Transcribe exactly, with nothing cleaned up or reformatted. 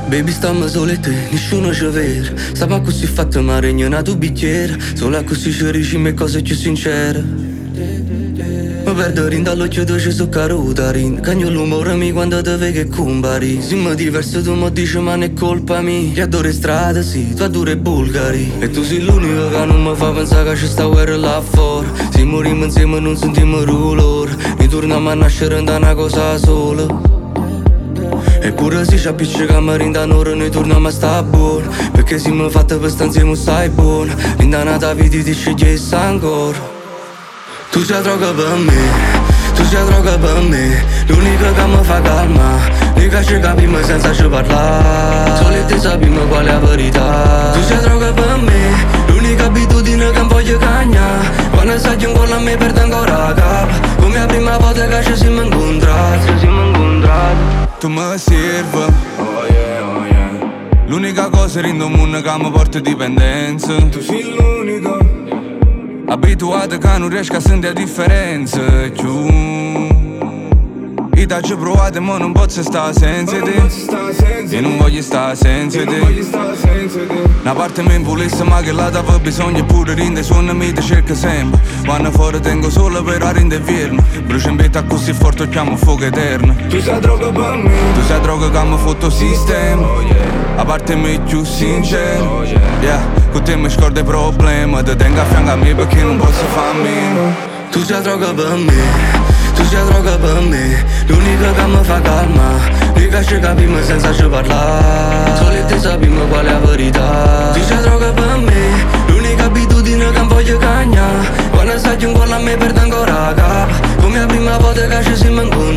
Baby stiamo solo e te, nessuno ci vede. Stiamo così fatto ma regna una tu bicchiere. Solo così ci riusciamo e cose più sincere. Mi perdo rinda all'occhio tu ci so caruta rinda. Cagno l'umore mi quando te vedi che compari. Siamo diversi tu mi dici ma non è colpa mia. Io adoro strada sì, tu adoro i bulgari. E tu sei l'unico che non mi fa pensare che c'è sta guerra là fuori. Se moriamo insieme non sentiamo dolore. Ritorniamo a nascere da una cosa sola. Eppure se ci appiccichiamo rinda un'ora noi torniamo a sta buona. Perché siamo fatti per stare insieme stai buona. Rinda nata vita ti sceglie ancora. Tu sei droga per me, tu sei droga per me. L'unica che mi fa calma, l'unica ci capiamo senza ci parlare. Solo te sappiamo qual è la verità. Tu sei droga per me, l'unica abitudine che voglio cagnare. Quando sai un gol a me perdo ancora la capa. Come la prima volta che ci siamo incontrati, ci siamo incontrati. Tu mi servi, oh yeah, oh yeah. L'unica cosa in un mondo che mi porta dipendenza. Tu sei l'unica, abituato che non riesco a sentire la differenza più. Io ti ho provato ma non posso stare senza te. Io non voglio stare senza te. Una parte mi volesse ma che là t'aveva bisogno. Pure rinde suona mi ti cerca sempre. Quando fuori tengo solo per la rinde fermo. Brucio in vita così forte chiamo fuoco eterno. tu sei droga per me, Tu sei droga che mi foto sistema. A parte me più sincero, yeah. Con te mi scordo i problemi. Ti tengo a fianco a me perché non posso farmi. tu sei droga per me, tu sei droga per me. L'unica che mi fa calma, l'unica ci capiamo senza ci parlare. Solo te sappiamo qual è la verità. Tu sei droga per me, l'unica abitudine che voglio cagnare. Quando sai un gol a me perdo ancora la capa. Come la prima volta che ci siamo incontrati.